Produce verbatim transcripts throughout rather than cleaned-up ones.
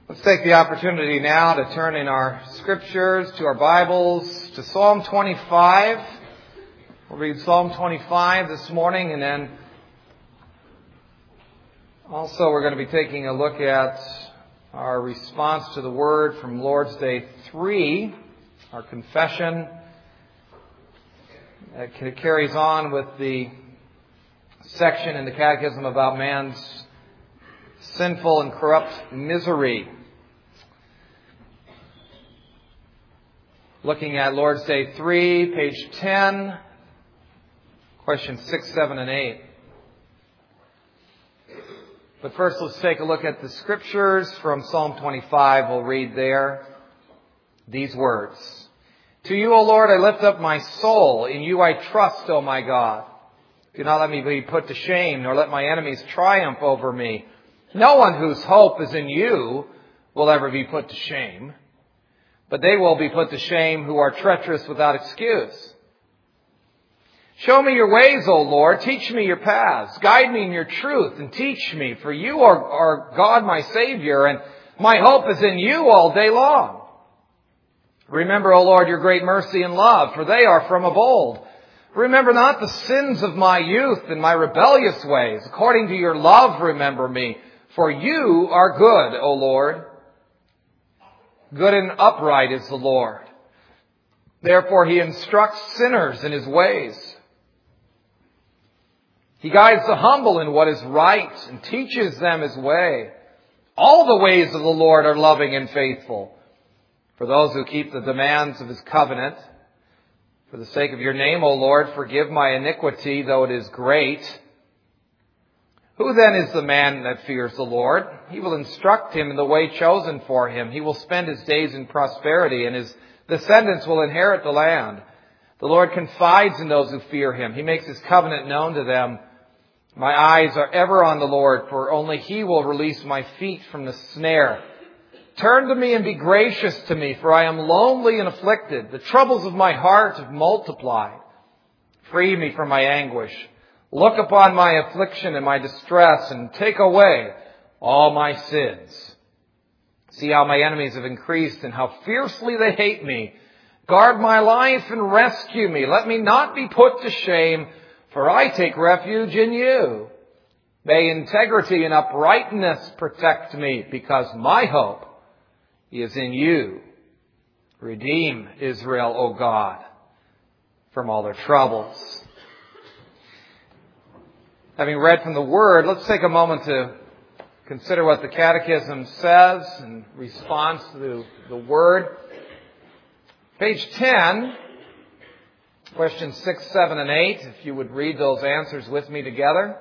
Let's take the opportunity now to turn in our scriptures, to our Bibles, to Psalm twenty-five. We'll read Psalm twenty-five this morning, and then also we're going to be taking a look at our response to the Word from Lord's Day three, our confession. It carries on with the section in the Catechism about man's sinful and corrupt misery. Looking at Lord's Day three, page ten, questions six, seven, and eight. But first, let's take a look at the scriptures from Psalm twenty-five. We'll read there these words. To you, O Lord, I lift up my soul. In you I trust, O my God. Do not let me be put to shame, nor let my enemies triumph over me. No one whose hope is in you will ever be put to shame. But they will be put to shame who are treacherous without excuse. Show me your ways, O Lord. Teach me your paths. Guide me in your truth and teach me. For you are, are God, my Savior, and my hope is in you all day long. Remember, O Lord, your great mercy and love, for they are from of old. Remember not the sins of my youth and my rebellious ways. According to your love, remember me. For you are good, O Lord. Good and upright is the Lord. Therefore he instructs sinners in his ways. He guides the humble in what is right and teaches them his way. All the ways of the Lord are loving and faithful for those who keep the demands of his covenant. For the sake of your name, O Lord, forgive my iniquity, though it is great. Who then is the man that fears the Lord? He will instruct him in the way chosen for him. He will spend his days in prosperity, and his descendants will inherit the land. The Lord confides in those who fear him. He makes his covenant known to them. My eyes are ever on the Lord, for only he will release my feet from the snare. Turn to me and be gracious to me, for I am lonely and afflicted. The troubles of my heart have multiplied. Free me from my anguish. Look upon my affliction and my distress, and take away all my sins. See how my enemies have increased and how fiercely they hate me. Guard my life and rescue me. Let me not be put to shame, for I take refuge in you. May integrity and uprightness protect me, because my hope is in you. Redeem Israel, O God, from all their troubles. Having read from the Word, let's take a moment to consider what the Catechism says in response to the Word. Page ten, questions six, seven, and eight, if you would read those answers with me together.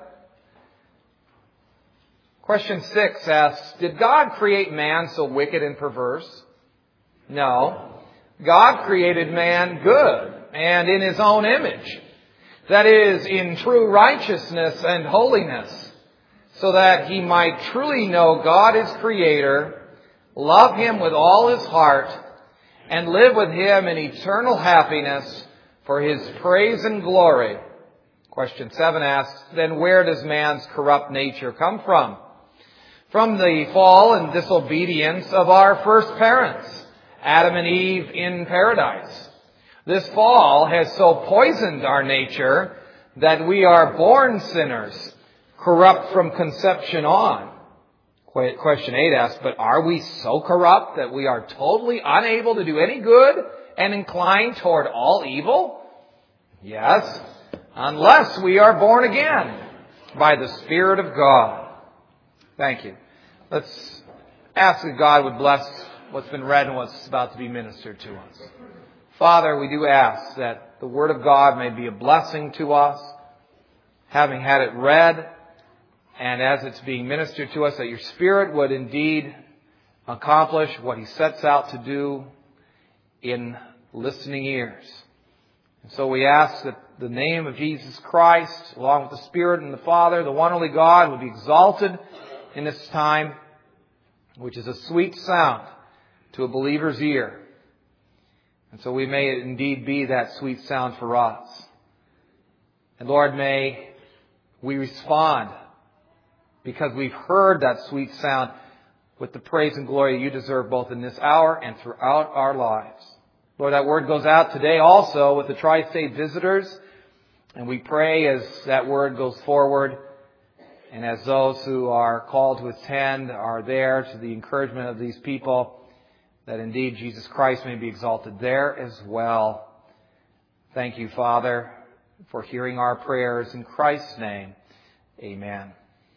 Question six asks, did God create man so wicked and perverse? No. God created man good and in his own image. That is, in true righteousness and holiness, so that he might truly know God is Creator, love him with all his heart, and live with him in eternal happiness for his praise and glory. Question seven asks, then where does man's corrupt nature come from? From the fall and disobedience of our first parents, Adam and Eve in paradise. This fall has so poisoned our nature that we are born sinners, corrupt from conception on. Question eight asks, but are we so corrupt that we are totally unable to do any good and inclined toward all evil? Yes, unless we are born again by the Spirit of God. Thank you. Let's ask that God would bless what's been read and what's about to be ministered to us. Father, we do ask that the Word of God may be a blessing to us, having had it read, and as it's being ministered to us, that your Spirit would indeed accomplish what he sets out to do in listening ears. And so we ask that the name of Jesus Christ, along with the Spirit and the Father, the one only God, would be exalted in this time, which is a sweet sound to a believer's ear. And so we may indeed be that sweet sound for us. And Lord, may we respond because we've heard that sweet sound with the praise and glory you deserve both in this hour and throughout our lives. Lord, that word goes out today also with the Tri-State visitors, and we pray as that word goes forward and as those who are called to attend are there to the encouragement of these people, that indeed Jesus Christ may be exalted there as well. Thank you, Father, for hearing our prayers. In Christ's name, amen.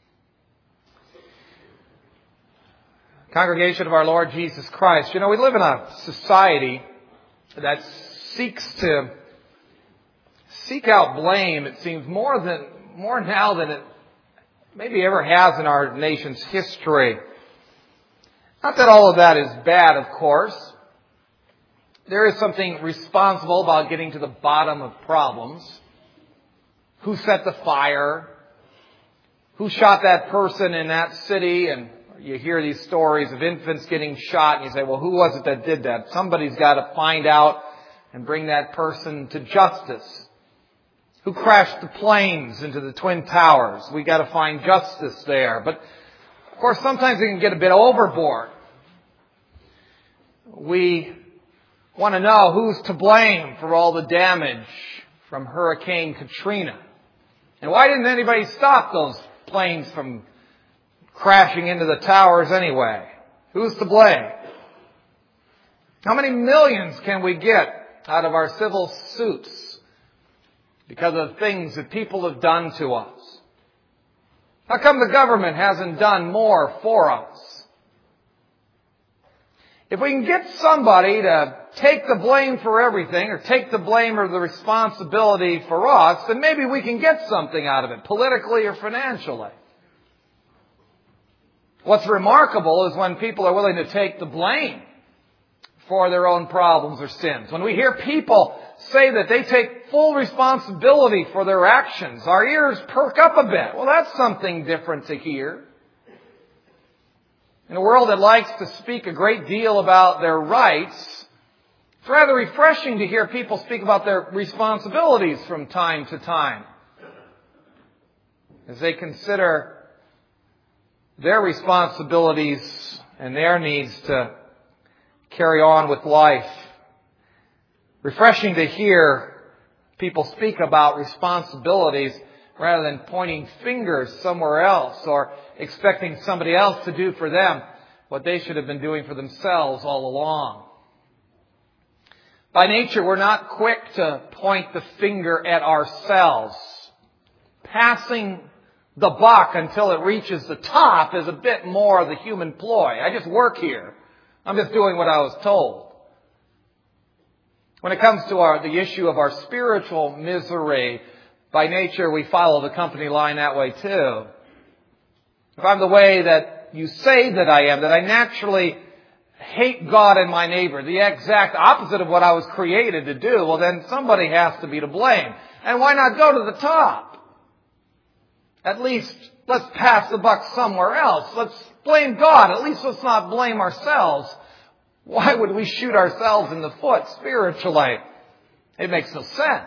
Congregation of our Lord Jesus Christ, you know, we live in a society that seeks to seek out blame, it seems, more than more now than it maybe ever has in our nation's history. Not that all of that is bad, of course. There is something responsible about getting to the bottom of problems. Who set the fire? Who shot that person in that city? And you hear these stories of infants getting shot, and you say, well, who was it that did that? Somebody's got to find out and bring that person to justice. Who crashed the planes into the Twin Towers? We got to find justice there. But, of course, sometimes it can get a bit overboard. We want to know who's to blame for all the damage from Hurricane Katrina. And why didn't anybody stop those planes from crashing into the towers anyway? Who's to blame? How many millions can we get out of our civil suits because of things that people have done to us? How come the government hasn't done more for us? If we can get somebody to take the blame for everything, or take the blame or the responsibility for us, then maybe we can get something out of it, politically or financially. What's remarkable is when people are willing to take the blame for their own problems or sins. When we hear people say that they take full responsibility for their actions, our ears perk up a bit. Well, that's something different to hear. In a world that likes to speak a great deal about their rights, it's rather refreshing to hear people speak about their responsibilities from time to time, as they consider their responsibilities and their needs to carry on with life. Refreshing to hear people speak about responsibilities rather than pointing fingers somewhere else or expecting somebody else to do for them what they should have been doing for themselves all along. By nature, we're not quick to point the finger at ourselves. Passing the buck until it reaches the top is a bit more the human ploy. I just work here. I'm just doing what I was told. When it comes to our, the issue of our spiritual misery, by nature we follow the company line that way too. If I'm the way that you say that I am, that I naturally hate God and my neighbor, the exact opposite of what I was created to do, well then somebody has to be to blame. And why not go to the top? At least let's pass the buck somewhere else. Let's blame God. At least let's not blame ourselves. Why would we shoot ourselves in the foot spiritually? It makes no sense.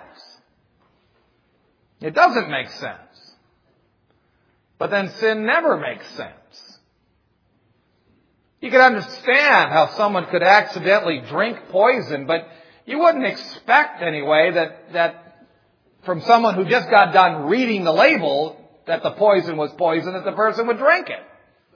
It doesn't make sense. But then sin never makes sense. You can understand how someone could accidentally drink poison, but you wouldn't expect anyway that, that from someone who just got done reading the label that the poison was poison, that the person would drink it.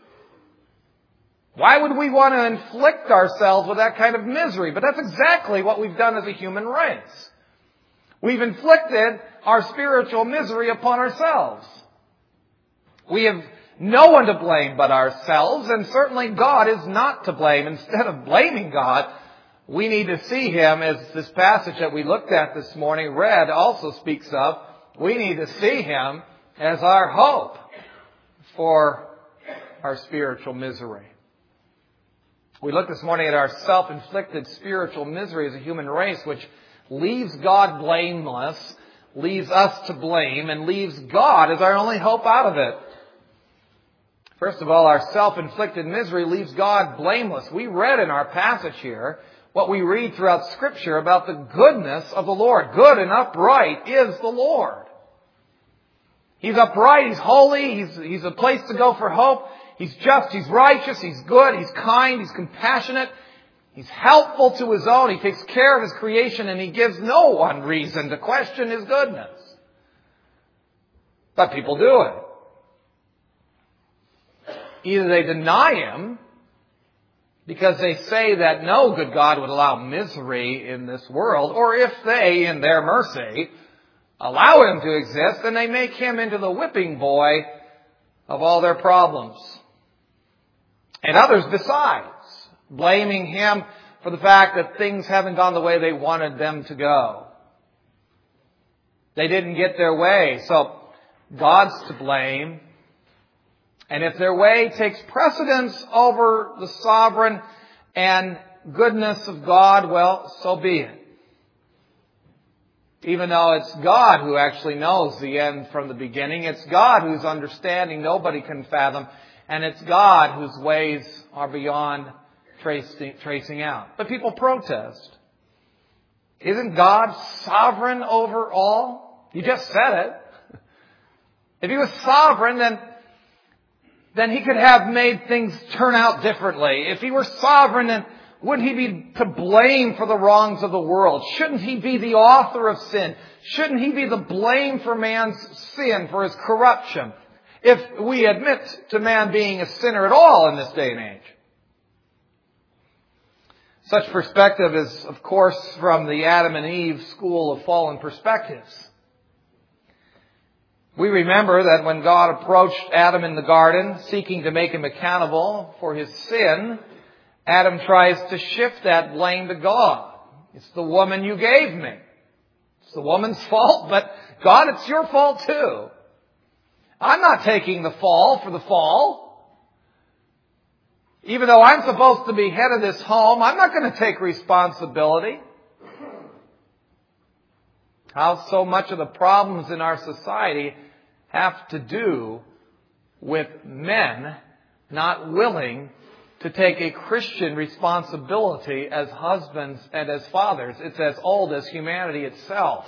Why would we want to inflict ourselves with that kind of misery? But that's exactly what we've done as a human race. We've inflicted our spiritual misery upon ourselves. We have no one to blame but ourselves, and certainly God is not to blame. Instead of blaming God, we need to see Him, as this passage that we looked at this morning, read, also speaks of. We need to see Him as our hope for our spiritual misery. We looked this morning at our self-inflicted spiritual misery as a human race, which leaves God blameless, leaves us to blame, and leaves God as our only hope out of it. First of all, our self-inflicted misery leaves God blameless. We read in our passage here what we read throughout Scripture about the goodness of the Lord. Good and upright is the Lord. He's upright, He's holy, He's, he's a place to go for hope. He's just, He's righteous, He's good, He's kind, He's compassionate, He's helpful to His own, He takes care of His creation, and He gives no one reason to question His goodness. But people do it. Either they deny Him because they say that no good God would allow misery in this world, or if they, in their mercy, allow Him to exist, then they make Him into the whipping boy of all their problems. And others besides, blaming Him for the fact that things haven't gone the way they wanted them to go. They didn't get their way, so God's to blame. And if their way takes precedence over the sovereign and goodness of God, well, so be it. Even though it's God who actually knows the end from the beginning, it's God whose understanding nobody can fathom, and it's God whose ways are beyond tracing, tracing out. But people protest. Isn't God sovereign over all? You just said it. If He was sovereign, then then He could have made things turn out differently. If He were sovereign, then wouldn't He be to blame for the wrongs of the world? Shouldn't He be the author of sin? Shouldn't He be the blame for man's sin, for his corruption? If we admit to man being a sinner at all in this day and age. Such perspective is, of course, from the Adam and Eve school of fallen perspectives. We remember that when God approached Adam in the garden, seeking to make him accountable for his sin, Adam tries to shift that blame to God. It's the woman you gave me. It's the woman's fault, but God, it's your fault too. I'm not taking the fall for the fall. Even though I'm supposed to be head of this home, I'm not going to take responsibility. How so much of the problems in our society have to do with men not willing to take a Christian responsibility as husbands and as fathers. It's as old as humanity itself.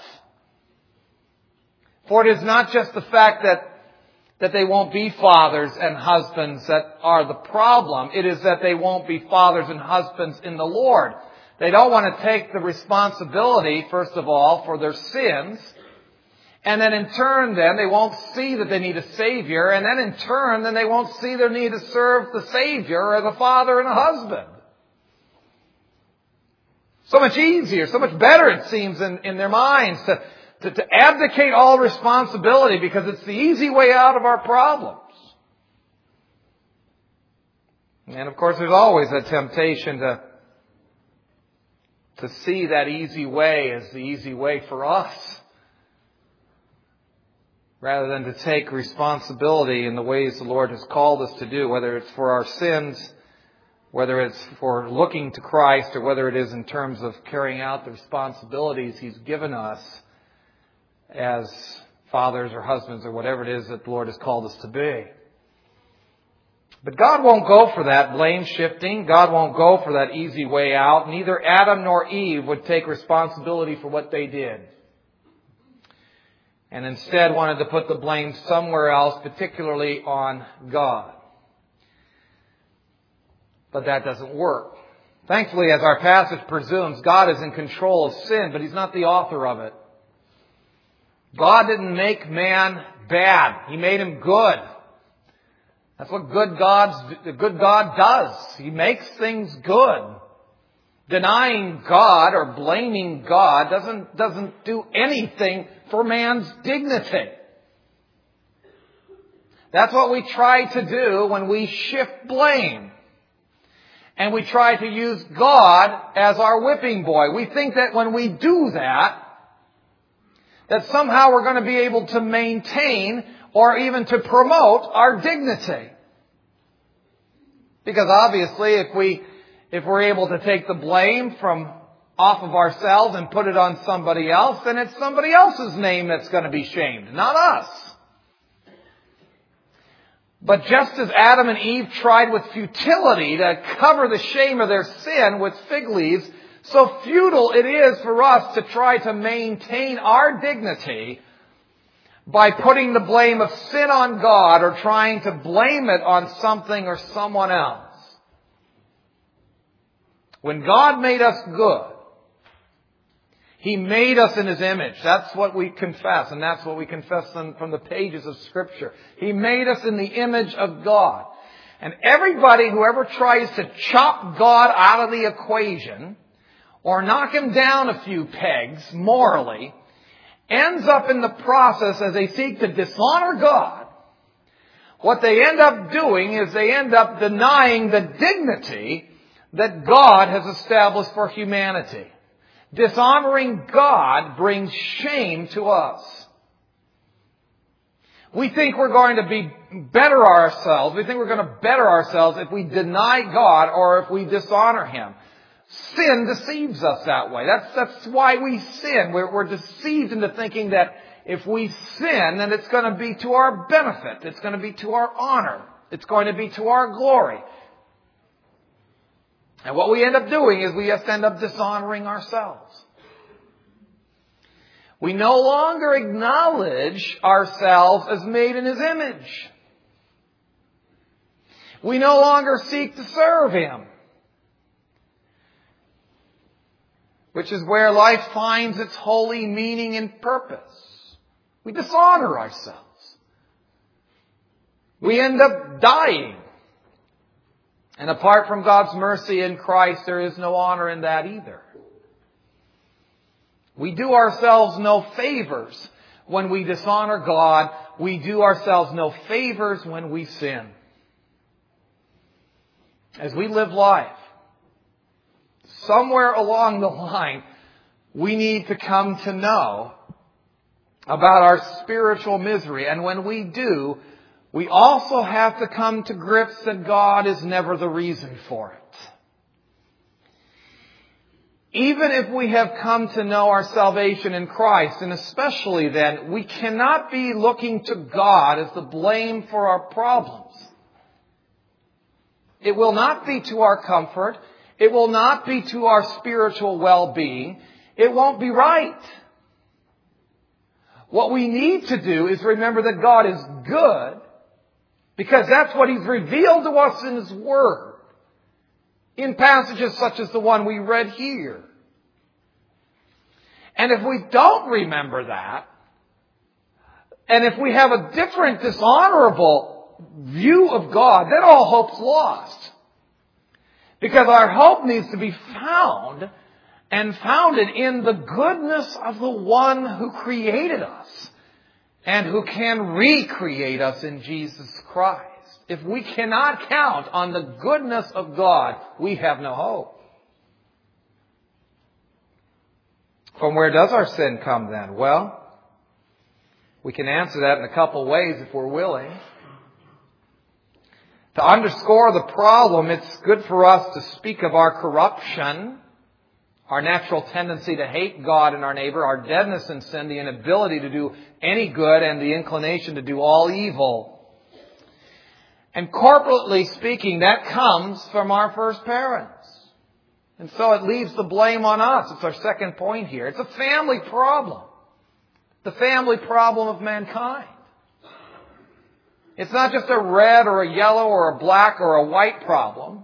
For it is not just the fact that, that they won't be fathers and husbands that are the problem. It is that they won't be fathers and husbands in the Lord. They don't want to take the responsibility, first of all, for their sins. And then in turn, then, they won't see that they need a Savior. And then in turn, then they won't see their need to serve the Savior as a father and a husband. So much easier, so much better, it seems, in, in their minds to, to, to abdicate all responsibility because it's the easy way out of our problems. And of course, there's always a temptation to, to see that easy way as the easy way for us, rather than to take responsibility in the ways the Lord has called us to do, whether it's for our sins, whether it's for looking to Christ, or whether it is in terms of carrying out the responsibilities He's given us as fathers or husbands or whatever it is that the Lord has called us to be. But God won't go for that blame shifting. God won't go for that easy way out. Neither Adam nor Eve would take responsibility for what they did, and instead wanted to put the blame somewhere else, particularly on God. But that doesn't work. Thankfully, as our passage presumes, God is in control of sin, but He's not the author of it. God didn't make man bad. He made him good. That's what good God's, the good God does. He makes things good. Denying God or blaming God doesn't, doesn't do anything for man's dignity. That's what we try to do when we shift blame. And we try to use God as our whipping boy. We think that when we do that, that somehow we're going to be able to maintain or even to promote our dignity. Because obviously if we If we're able to take the blame from off of ourselves and put it on somebody else, then it's somebody else's name that's going to be shamed, not us. But just as Adam and Eve tried with futility to cover the shame of their sin with fig leaves, so futile it is for us to try to maintain our dignity by putting the blame of sin on God or trying to blame it on something or someone else. When God made us good, He made us in His image. That's what we confess, and that's what we confess from the pages of Scripture. He made us in the image of God. And everybody who ever tries to chop God out of the equation or knock Him down a few pegs morally ends up in the process, as they seek to dishonor God, what they end up doing is they end up denying the dignity that God has established for humanity. Dishonoring God brings shame to us. We think we're going to be better ourselves. We think we're going to better ourselves if we deny God or if we dishonor Him. Sin deceives us that way. That's, that's why we sin. We're, we're deceived into thinking that if we sin, then it's going to be to our benefit. It's going to be to our honor. It's going to be to our glory. And what we end up doing is we just end up dishonoring ourselves. We no longer acknowledge ourselves as made in His image. We no longer seek to serve Him, which is where life finds its holy meaning and purpose. We dishonor ourselves. We end up dying. And apart from God's mercy in Christ, there is no honor in that either. We do ourselves no favors when we dishonor God. We do ourselves no favors when we sin. As we live life, somewhere along the line, we need to come to know about our spiritual misery. And when we do, we also have to come to grips that God is never the reason for it. Even if we have come to know our salvation in Christ, and especially then, we cannot be looking to God as the blame for our problems. It will not be to our comfort. It will not be to our spiritual well-being. It won't be right. What we need to do is remember that God is good, because that's what He's revealed to us in His Word. In passages such as the one we read here. And if we don't remember that, and if we have a different dishonorable view of God, then all hope's lost. Because our hope needs to be found and founded in the goodness of the one who created us and who can recreate us in Jesus Christ. If we cannot count on the goodness of God, we have no hope. From where does our sin come then? Well, we can answer that in a couple ways if we're willing. To underscore the problem, it's good for us to speak of our corruption, our natural tendency to hate God and our neighbor, our deadness in sin, the inability to do any good, and the inclination to do all evil. And corporately speaking, that comes from our first parents. And so it leaves the blame on us. It's our second point here. It's a family problem. The family problem of mankind. It's not just a red or a yellow or a black or a white problem.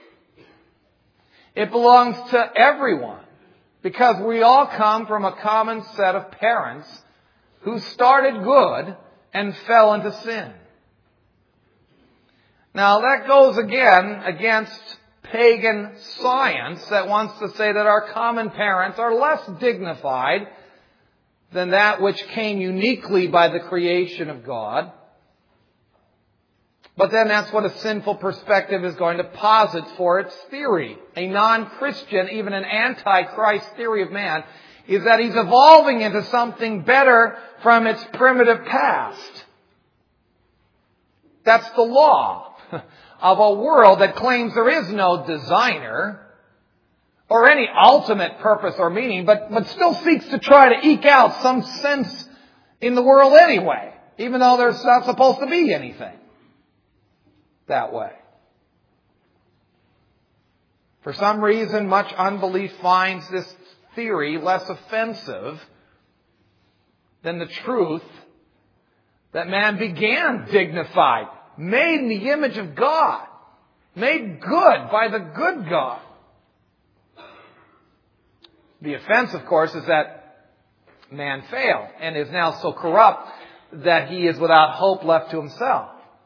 It belongs to everyone, because we all come from a common set of parents who started good and fell into sin. Now that goes again against pagan science that wants to say that our common parents are less dignified than that which came uniquely by the creation of God. But then that's what a sinful perspective is going to posit for its theory. A non-Christian, even an anti-Christ theory of man, is that he's evolving into something better from its primitive past. That's the law of a world that claims there is no designer or any ultimate purpose or meaning, but, but still seeks to try to eke out some sense in the world anyway, even though there's not supposed to be anything that way. For some reason, much unbelief finds this theory less offensive than the truth That man began dignified, made in the image of God, made good by the good God. The offense, of course, is that man failed and is now so corrupt that he is without hope left to himself.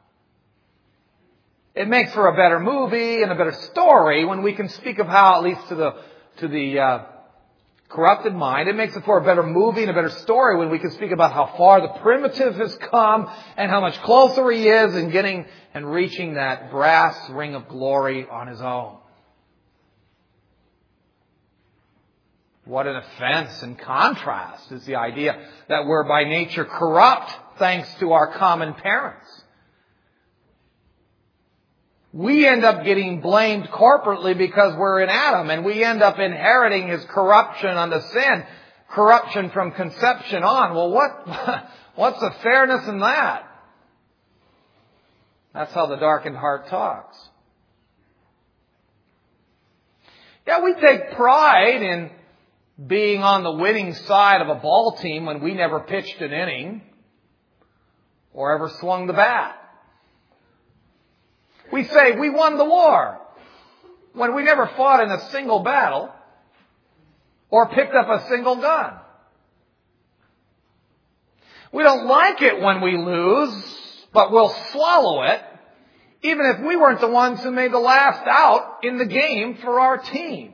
It makes for a better movie and a better story when we can speak of how, at least to the to the uh, corrupted mind, it makes it for a better movie and a better story when we can speak about how far the primitive has come and how much closer he is in getting and reaching that brass ring of glory on his own. What an offense and contrast is the idea that we're by nature corrupt thanks to our common parents. We end up getting blamed corporately because we're in Adam, and we end up inheriting his corruption unto sin, corruption from conception on. Well, what, what's the fairness in that? That's how the darkened heart talks. Yeah, we take pride in being on the winning side of a ball team when we never pitched an inning or ever swung the bat. We say we won the war when we never fought in a single battle or picked up a single gun. We don't like it when we lose, but we'll swallow it, even if we weren't the ones who made the last out in the game for our team.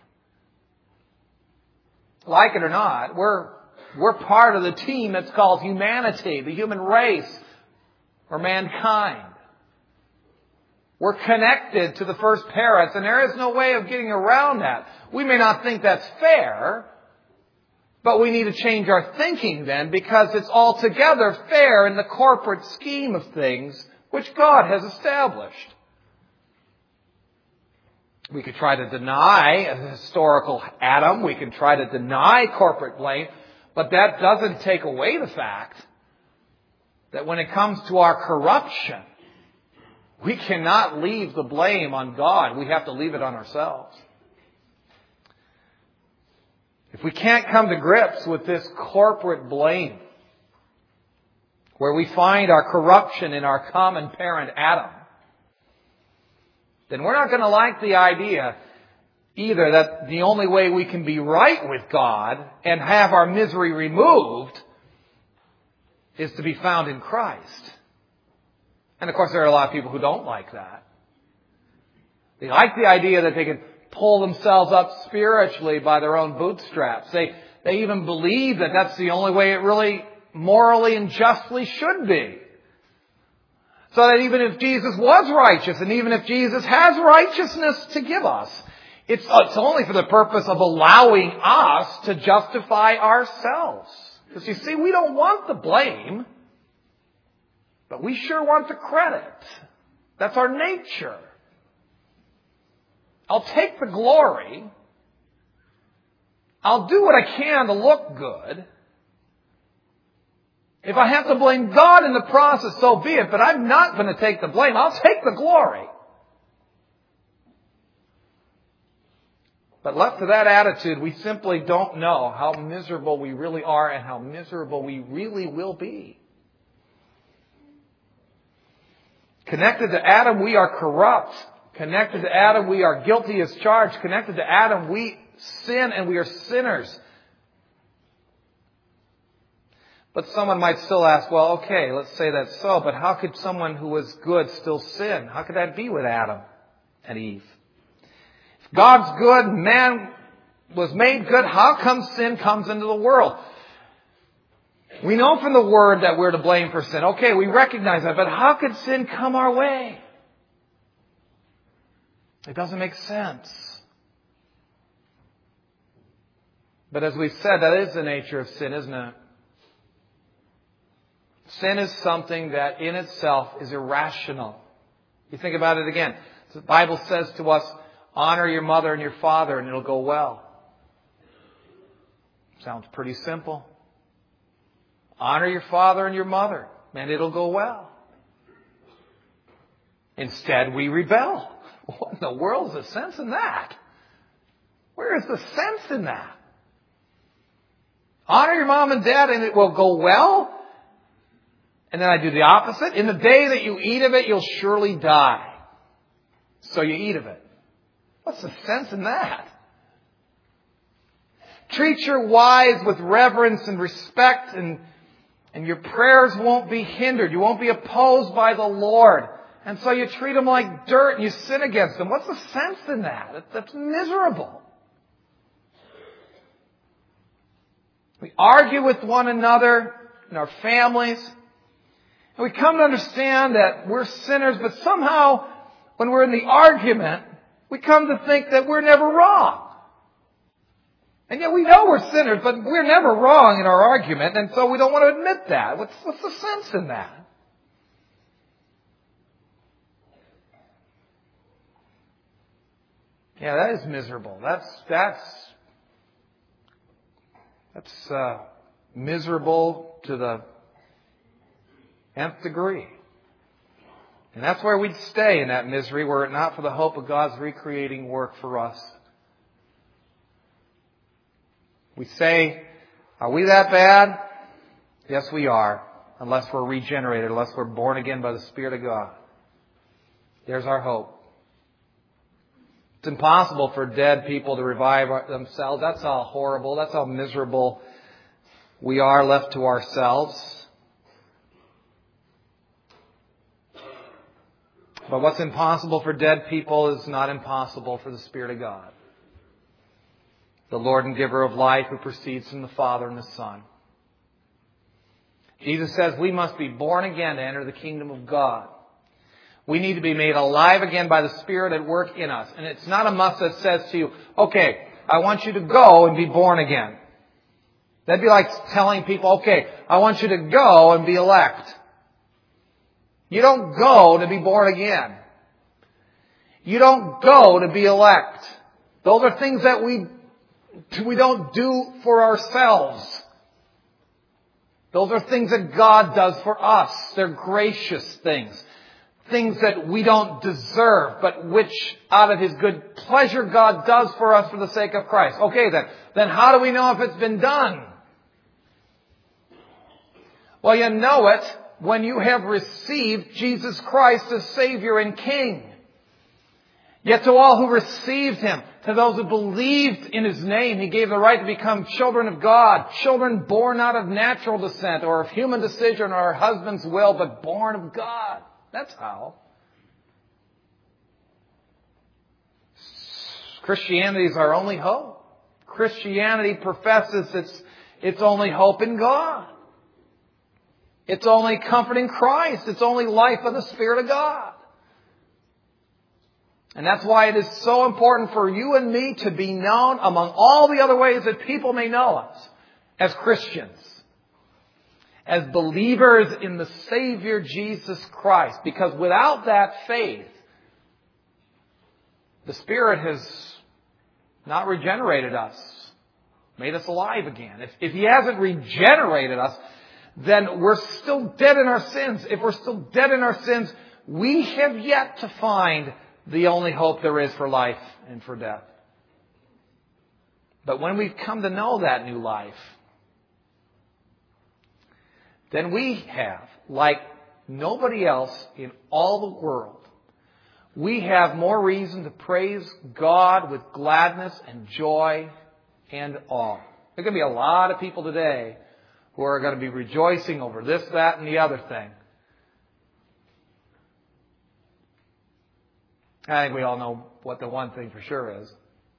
Like it or not, we're, we're part of the team that's called humanity, the human race, or mankind. We're connected to the first parents, and there is no way of getting around that. We may not think that's fair, but we need to change our thinking then, because it's altogether fair in the corporate scheme of things which God has established. We could try to deny a historical Adam. We can try to deny corporate blame, but that doesn't take away the fact that when it comes to our corruption, we cannot leave the blame on God. We have to leave it on ourselves. If we can't come to grips with this corporate blame, where we find our corruption in our common parent Adam, then we're not going to like the idea either that the only way we can be right with God and have our misery removed is to be found in Christ. And of course, there are a lot of people who don't like that. They like the idea that they can pull themselves up spiritually by their own bootstraps. They, they even believe that that's the only way it really morally and justly should be. So that even if Jesus was righteous, and even if Jesus has righteousness to give us, it's, it's only for the purpose of allowing us to justify ourselves. Because you see, we don't want the blame, but we sure want the credit. That's our nature. I'll take the glory. I'll do what I can to look good. If I have to blame God in the process, so be it. But I'm not going to take the blame. I'll take the glory. But left to that attitude, we simply don't know how miserable we really are and how miserable we really will be. Connected to Adam, we are corrupt. Connected to Adam, we are guilty as charged. Connected to Adam, we sin and we are sinners. But someone might still ask, well, okay, let's say that's so, but how could someone who was good still sin? How could that be with Adam and Eve? If God's good, man was made good, how come sin comes into the world? We know from the Word that we're to blame for sin. Okay, we recognize that, but how could sin come our way? It doesn't make sense. But as we've said, that is the nature of sin, isn't it? Sin is something that in itself is irrational. You think about it again. The Bible says to us, honor your mother and your father and it'll go well. Sounds pretty simple. Honor your father and your mother and it'll go well. Instead, we rebel. What in the world is the sense in that? Where is the sense in that? Honor your mom and dad and it will go well. And then I do the opposite. In the day that you eat of it, you'll surely die. So you eat of it. What's the sense in that? Treat your wives with reverence and respect, and, and your prayers won't be hindered. You won't be opposed by the Lord. And so you treat them like dirt and you sin against them. What's the sense in that? That's miserable. We argue with one another in our families. And we come to understand that we're sinners, but somehow when we're in the argument, we come to think that we're never wrong. And yet we know we're sinners, but we're never wrong in our argument, and so we don't want to admit that. What's, what's the sense in that? Yeah, that is miserable. That's that's that's uh, miserable to the nth degree. And that's where we'd stay in that misery were it not for the hope of God's recreating work for us. We say, are we that bad? Yes, we are. Unless we're regenerated, unless we're born again by the Spirit of God. There's our hope. It's impossible for dead people to revive themselves. That's how horrible, that's how miserable we are left to ourselves. But what's impossible for dead people is not impossible for the Spirit of God. The Lord and giver of life who proceeds from the Father and the Son. Jesus says we must be born again to enter the kingdom of God. We need to be made alive again by the Spirit at work in us. And it's not a must that says to you, okay, I want you to go and be born again. That'd be like telling people, okay, I want you to go and be elect. You don't go to be born again. You don't go to be elect. Those are things that we we don't do for ourselves. Those are things that God does for us. They're gracious things. Things that we don't deserve, but which out of His good pleasure God does for us for the sake of Christ. Okay then, then how do we know if it's been done? Well, you know it when you have received Jesus Christ as Savior and King. Yet to all who received Him, to those who believed in His name, He gave the right to become children of God, children born not of natural descent or of human decision or husband's will, but born of God. That's how. Christianity is our only hope. Christianity professes its, its only hope in God. It's only comfort in Christ. It's only life of the Spirit of God. And that's why it is so important for you and me to be known among all the other ways that people may know us as Christians, as believers in the Savior Jesus Christ. Because without that faith, the Spirit has not regenerated us, made us alive again. If, if He hasn't regenerated us, then we're still dead in our sins. If we're still dead in our sins, we have yet to find the only hope there is for life and for death. But when we've come to know that new life, then we have, like nobody else in all the world, we have more reason to praise God with gladness and joy and awe. There are going to be a lot of people today who are going to be rejoicing over this, that, and the other thing. I think we all know what the one thing for sure is.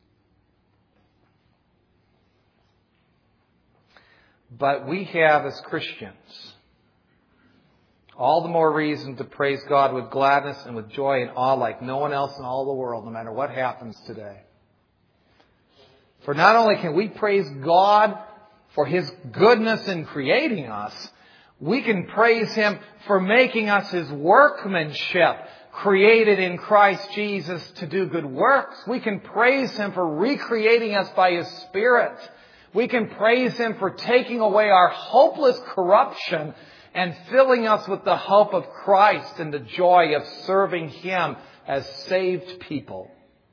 But we have, as Christians, all the more reason to praise God with gladness and with joy and awe like no one else in all the world, no matter what happens today. For not only can we praise God for His goodness in creating us, we can praise Him for making us His workmanship, created in Christ Jesus to do good works. We can praise Him for recreating us by His Spirit. We can praise Him for taking away our hopeless corruption and filling us with the hope of Christ and the joy of serving Him as saved people.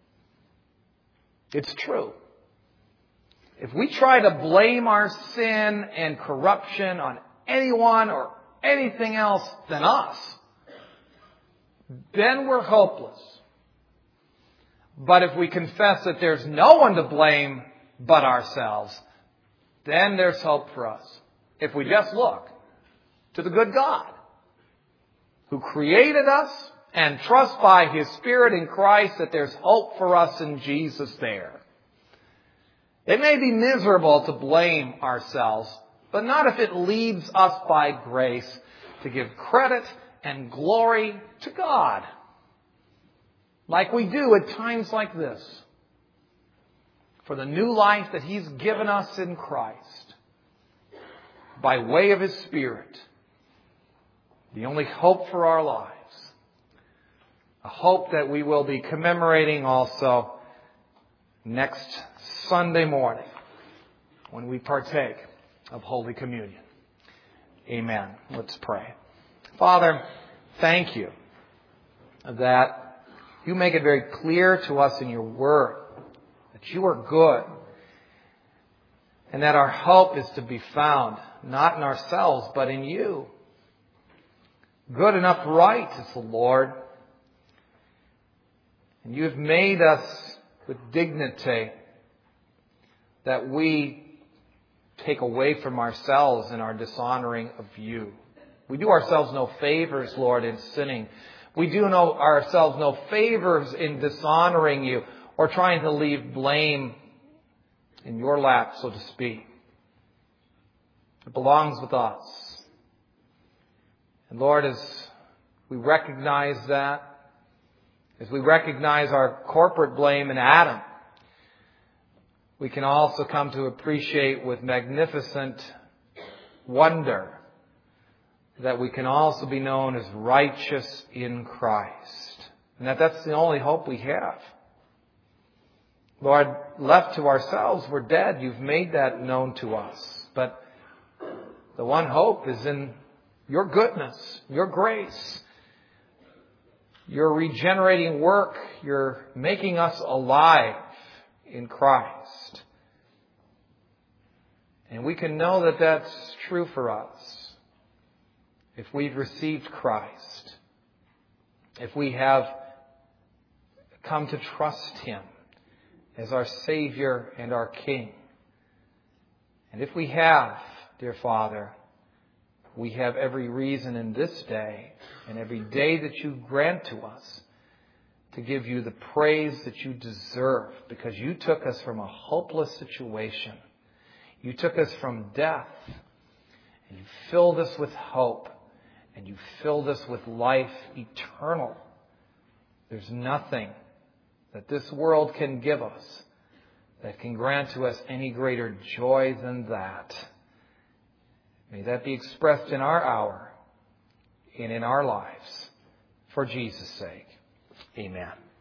It's true. If we try to blame our sin and corruption on anyone or anything else than us, then we're hopeless. But if we confess that there's no one to blame but ourselves, then there's hope for us. If we just look to the good God who created us and trust by His Spirit in Christ that there's hope for us in Jesus there. It may be miserable to blame ourselves, but not if it leads us by grace to give credit and glory to God, like we do at times like this, for the new life that He's given us in Christ by way of His Spirit, the only hope for our lives, a hope that we will be commemorating also next Sunday morning when we partake of Holy Communion. Amen. Let's pray. Father, thank You that You make it very clear to us in Your Word that You are good and that our hope is to be found not in ourselves but in You. Good and upright is the Lord, and You have made us with dignity that we take away from ourselves in our dishonoring of You. We do ourselves no favors, Lord, in sinning. We do no, ourselves no favors in dishonoring You or trying to leave blame in Your lap, so to speak. It belongs with us. And Lord, as we recognize that, as we recognize our corporate blame in Adam, we can also come to appreciate with magnificent wonder that we can also be known as righteous in Christ. And that that's the only hope we have. Lord, left to ourselves, we're dead. You've made that known to us. But the one hope is in Your goodness, Your grace, Your regenerating work. You're making us alive in Christ. And we can know that that's true for us if we've received Christ, if we have come to trust Him as our Savior and our King. And if we have, dear Father, we have every reason in this day and every day that You grant to us to give You the praise that You deserve, because You took us from a hopeless situation. You took us from death, and You filled us with hope, and You filled us with life eternal. There's nothing that this world can give us that can grant to us any greater joy than that. May that be expressed in our hour and in our lives. For Jesus' sake, amen.